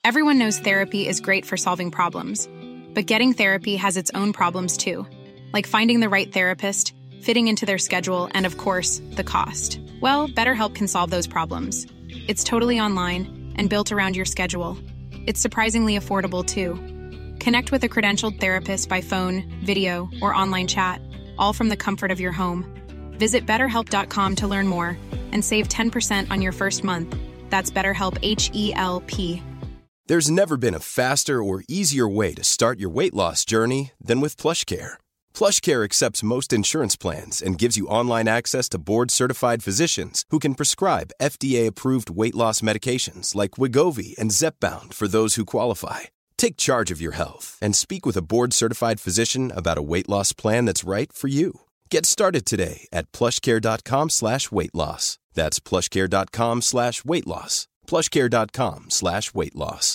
Everyone knows therapy is great for solving problems, but getting therapy has its own problems too, like finding the right therapist, fitting into their schedule, and of course, the cost. Well, BetterHelp can solve those problems. It's totally online and built around your schedule. It's surprisingly affordable too. Connect with a credentialed therapist by phone, video, or online chat, all from the comfort of your home. Visit BetterHelp.com to learn more and save 10% on your first month. That's BetterHelp, H-E-L-P. There's never been a faster or easier way to start your weight loss journey than with PlushCare. PlushCare accepts most insurance plans and gives you online access to board-certified physicians who can prescribe FDA-approved weight loss medications like Wegovy and Zepbound for those who qualify. Take charge of your health and speak with a board-certified physician about a weight loss plan that's right for you. Get started today at plushcare.com/weight loss. That's plushcare.com/weight loss. plushcare.com/weight loss.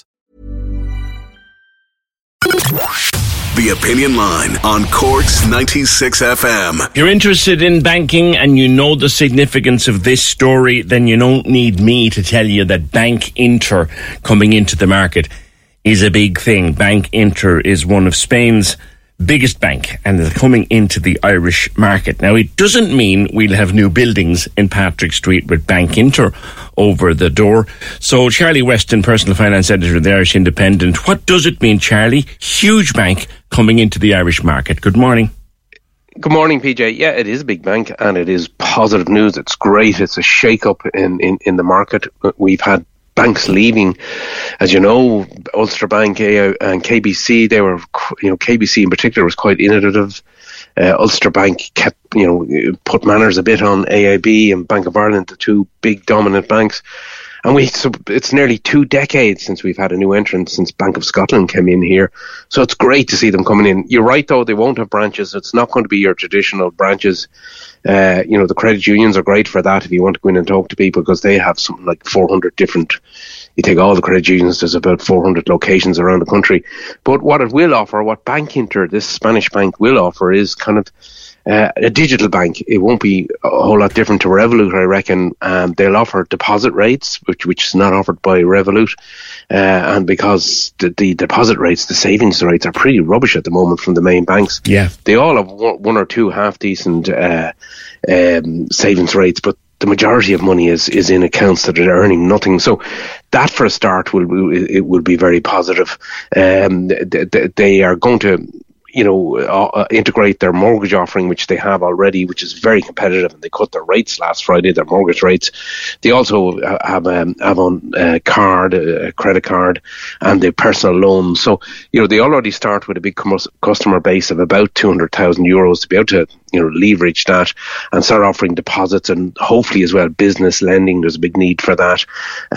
The Opinion Line on Cork's 96 FM. You're interested in banking and you know the significance of this story, then you don't need me to tell you that Bank Inter coming into the market is a big thing. Bank Inter is one of Spain's biggest bank and is coming into the Irish market. Now, it doesn't mean we'll have new buildings in Patrick Street with Bank Inter over the door. So, Charlie Weston, Personal Finance Editor of the Irish Independent, what does it mean, Charlie? Huge bank coming into the Irish market. Good morning. Good morning, PJ. Yeah, it is a big bank and it is positive news. It's great. It's a shake-up in the market. We've had banks leaving, as you know, Ulster Bank and KBC. They were, KBC in particular was quite innovative. Ulster Bank kept, put manners a bit on AIB and Bank of Ireland, the two big dominant banks. And it's nearly 2 decades since we've had a new entrant, since Bank of Scotland came in here. So it's great to see them coming in. You're right, though, they won't have branches. It's not going to be your traditional branches. The credit unions are great for that if you want to go in and talk to people, because they have something like 400 different. You take all the credit unions, there's about 400 locations around the country. But what it will offer, what Bank Inter, this Spanish bank, will offer is kind of a digital bank. It won't be a whole lot different to Revolut, I reckon. They'll offer deposit rates, which is not offered by Revolut. And because the deposit rates, the savings rates are pretty rubbish at the moment from the main banks. Yeah. They all have one or two half-decent savings rates, but the majority of money is in accounts that are earning nothing. So that, for a start, will be very positive. They are going to integrate their mortgage offering, which they have already, which is very competitive, and they cut their rates last Friday, their mortgage rates. They also have Avon card, a credit card, and their personal loans. So, they already start with a big customer base of about €200,000 to be able to, leverage that and start offering deposits and hopefully as well business lending. There's a big need for that,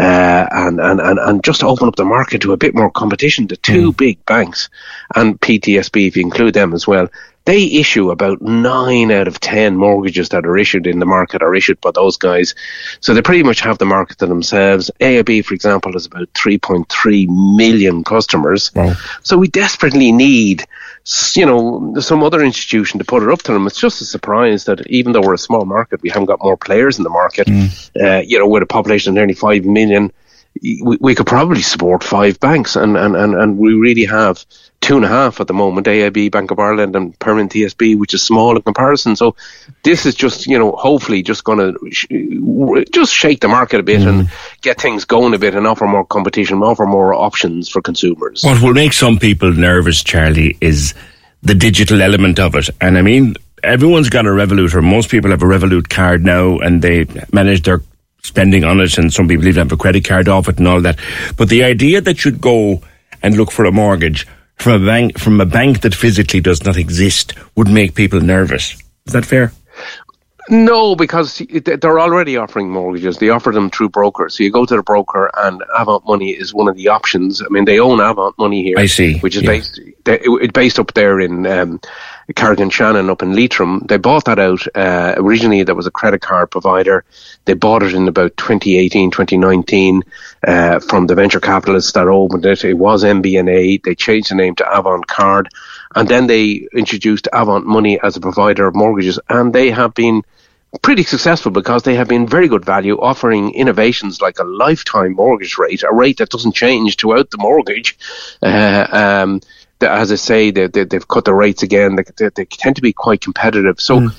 and just to open up the market to a bit more competition. The two big banks and PTSB, if you include them as well, they issue about 9 out of 10 mortgages that are issued in the market are issued by those guys. So they pretty much have the market to themselves. AIB, for example, has about 3.3 million customers. Wow. So we desperately need, some other institution to put it up to them. It's just a surprise that even though we're a small market, we haven't got more players in the market. With a population of nearly 5 million, we could probably support 5 banks, and we really have 2.5 at the moment, AIB, Bank of Ireland and Permanent TSB, which is small in comparison. So this is just, hopefully just going to just shake the market a bit and get things going a bit and offer more competition, offer more options for consumers. What will make some people nervous, Charlie, is the digital element of it. And I mean, everyone's got a Revolut, or most people have a Revolut card now, and they manage their spending on it, and some people even have a credit card off it and all that. But the idea that you'd go and look for a mortgage from a bank that physically does not exist would make people nervous. Is that fair? No, because they're already offering mortgages. They offer them through brokers. So you go to the broker, and Avant Money is one of the options. I mean, they own Avant Money here. I see. Which is based up there in Carrick-on-Shannon up in Leitrim. They bought that out. Originally, there was a credit card provider. They bought it in about 2018, 2019 from the venture capitalists that opened it. It was MBNA. They changed the name to Avant Card. And then they introduced Avant Money as a provider of mortgages. And they have been pretty successful because they have been very good value, offering innovations like a lifetime mortgage rate, a rate that doesn't change throughout the mortgage. As I say, they've cut the rates again. They tend to be quite competitive. So,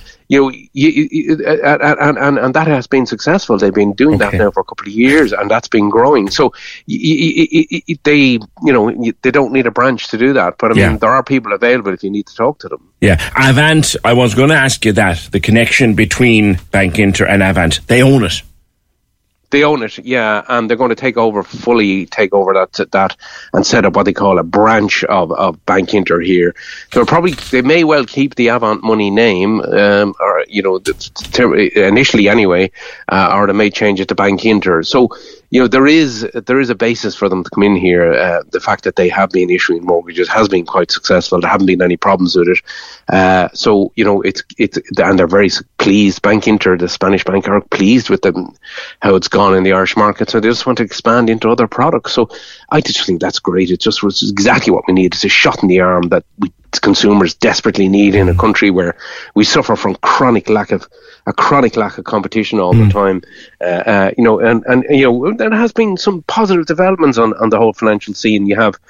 and that has been successful. They've been doing that now for a couple of years, and that's been growing. So they don't need a branch to do that. But I mean, there are people available if you need to talk to them. Yeah, Avant. I was going to ask you that, the connection between Bank Inter and Avant. They own it. They own it, yeah, and they're going to fully take over that and set up what they call a branch of Bank Inter here. They may well keep the Avant Money name, or initially anyway, or they may change it to Bank Inter. So, there is a basis for them to come in here. The fact that they have been issuing mortgages has been quite successful. There haven't been any problems with it. So and they're very pleased. Bank Inter, the Spanish bank, are pleased with how it's gone in the Irish market. So they just want to expand into other products. So I just think that's great. It just was exactly what we need. It's a shot in the arm that consumers desperately need in a country where we suffer from a chronic lack of competition all the time. There has been some positive developments on the whole financial scene. You have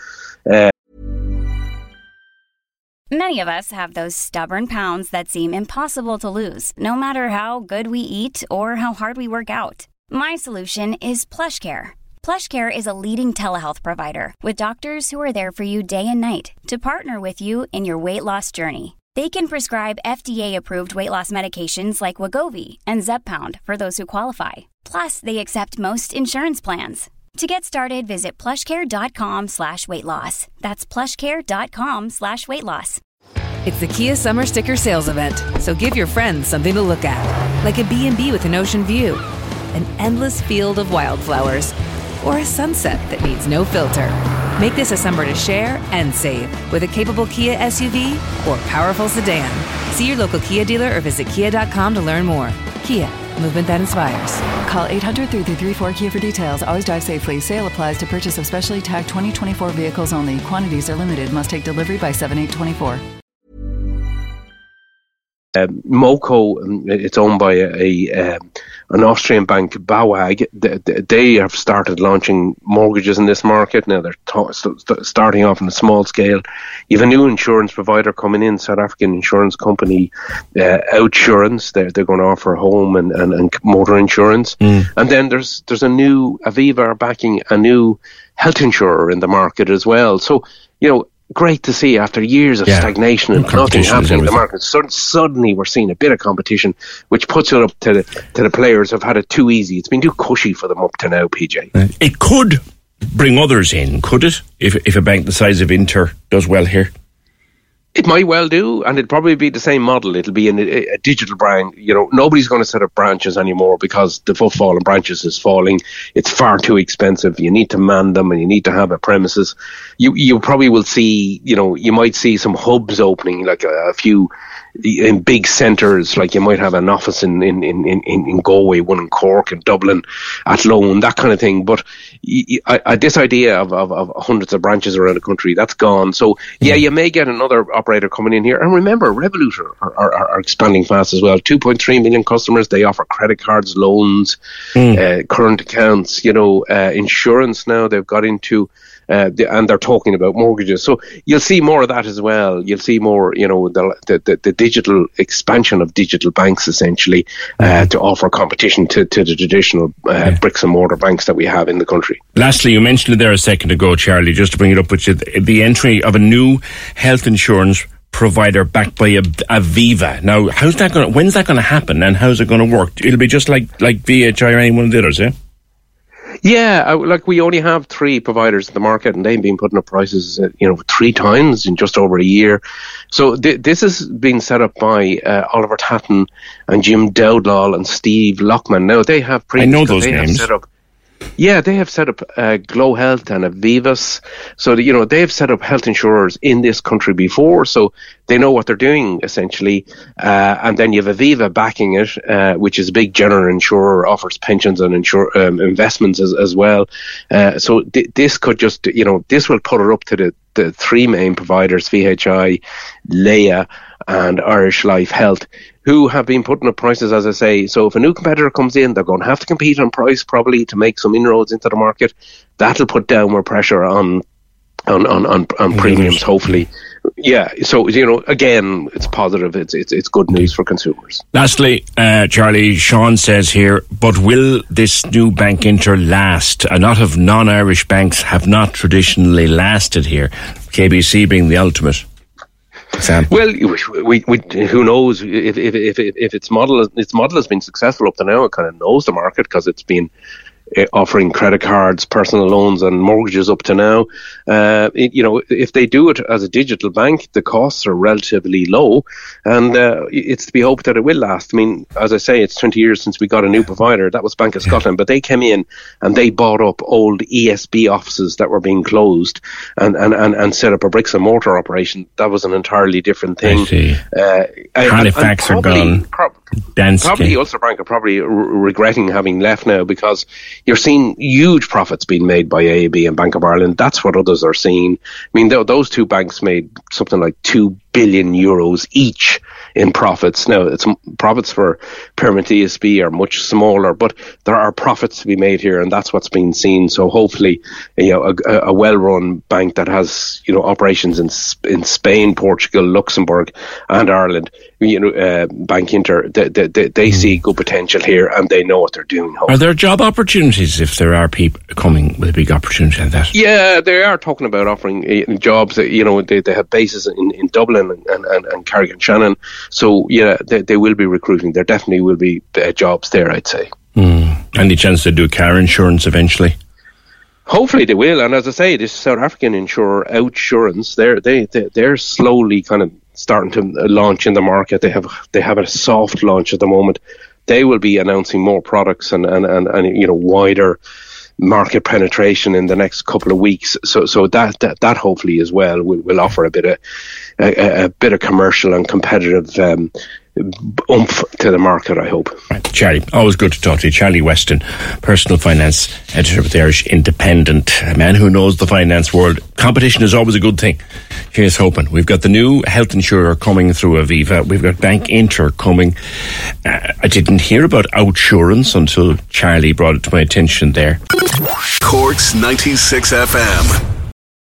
Many of us have those stubborn pounds that seem impossible to lose, no matter how good we eat or how hard we work out. My solution is PlushCare. PlushCare is a leading telehealth provider with doctors who are there for you day and night to partner with you in your weight loss journey. They can prescribe FDA-approved weight loss medications like Wegovy and Zepbound for those who qualify. Plus, they accept most insurance plans. To get started, visit plushcare.com/weightloss. That's plushcare.com/weightloss. It's the Kia Summer Sticker Sales Event, so give your friends something to look at, like a B&B with an ocean view, an endless field of wildflowers, or a sunset that needs no filter. Make this a summer to share and save with a capable Kia SUV or powerful sedan. See your local Kia dealer or visit kia.com to learn more. Kia, movement that inspires. Call 800-3334-KIA for details. Always drive safely. Sale applies to purchase of specially tagged 2024 vehicles only. Quantities are limited. Must take delivery by 7/8/24. Moco, it's owned by an Austrian bank, BAWAG. They have started launching mortgages in this market. Now they're starting off on a small scale. You have a new insurance provider coming in, South African insurance company, Outsurance. They're going to offer home and motor insurance. And then there's a new Aviva are backing a new health insurer in the market as well. So, great to see after years of stagnation and nothing happening in the market. Suddenly we're seeing a bit of competition, which puts it up to the players who've had it too easy. It's been too cushy for them up to now, PJ. It could bring others in, could it? If a bank the size of Inter does well here? It might well do, and it'll probably be the same model. It'll be a digital brand. Nobody's going to set up branches anymore because the footfall in branches is falling. It's far too expensive. You need to man them, and you need to have a premises. You probably will see, you might see some hubs opening, like a few in big centres. Like you might have an office in Galway, one in Cork, and Dublin, Athlone, that kind of thing. But this idea of hundreds of branches around the country, that's gone. So you may get another operator coming in here. And remember, Revolut are expanding fast as well. 2.3 million customers. They offer credit cards, loans, current accounts, insurance now they've got into, and they're talking about mortgages. So you'll see more of that as well. You'll see more, the digital expansion of digital banks, essentially, to offer competition to the traditional bricks and mortar banks that we have in the country. Lastly, you mentioned it there a second ago, Charlie, just to bring it up with you, the entry of a new health insurance provider backed by Aviva. Now, when's that going to happen, and how's it going to work? It'll be just like VHI or any one of the others, eh? Yeah, we only have 3 providers in the market, and they've been putting up prices, 3 times in just over a year. So this has been set up by Oliver Tatton and Jim Dowdall and Steve Lockman. Now they have I know those names. They have set up Glow Health and Avivas. So, they've set up health insurers in this country before, so they know what they're doing, essentially. And then you have Aviva backing it, which is a big general insurer, offers pensions and investments as well. So this could just, this will put it up to the 3 main providers, VHI, Leia, and Irish Life Health. who have been putting up prices, as I say. So if a new competitor comes in, they're going to have to compete on price probably to make some inroads into the market. That'll put downward pressure on premiums, hopefully. Yeah, so, again, it's positive. It's good news for consumers. Lastly, Charlie, Sean says here, but will this new Bank Inter last? A lot of non-Irish banks have not traditionally lasted here, KBC being the ultimate example. Well, we who knows if its model has been successful up to now. It kind of knows the market because it's been offering credit cards, personal loans and mortgages up to now. If they do it as a digital bank, the costs are relatively low, and it's to be hoped that it will last. I mean, as I say, it's 20 years since we got a new provider. That was Bank of Scotland, but they came in and they bought up old ESB offices that were being closed and set up a bricks and mortar operation. That was an entirely different thing. Halifax are gone. Probably Ulster Bank are probably regretting having left now, because you're seeing huge profits being made by AIB and Bank of Ireland. That's what others are seeing. I mean, those two banks made something like €2 billion each in profits. Now, it's profits for Permanent ESB are much smaller, but there are profits to be made here, and that's what's being seen. So hopefully, a well-run bank that has operations in Spain, Portugal, Luxembourg, and Ireland, Bank Inter, they see good potential here, and they know what they're doing. Hopefully. Are there job opportunities if there are people coming with a big opportunity like that? Yeah, they are talking about offering jobs. They have bases in Dublin and Carrick-on-Shannon. So, yeah, they will be recruiting. There definitely will be jobs there, I'd say. Any chance to do car insurance eventually? Hopefully they will. And as I say, this South African insurer, Outsurance, they're slowly kind of starting to launch in the market. They have a soft launch at the moment. They will be announcing more products and wider market penetration in the next couple of weeks. So that hopefully as well will offer a bit of commercial and competitive oomph to the market, I hope. Right. Charlie, always good to talk to you. Charlie Weston, personal finance editor with the Irish Independent, a man who knows the finance world. Competition is always a good thing. Here's hoping. We've got the new health insurer coming through Aviva. We've got Bank Inter coming. I didn't hear about Outsurance until Charlie brought it to my attention there. Cork's 96 FM.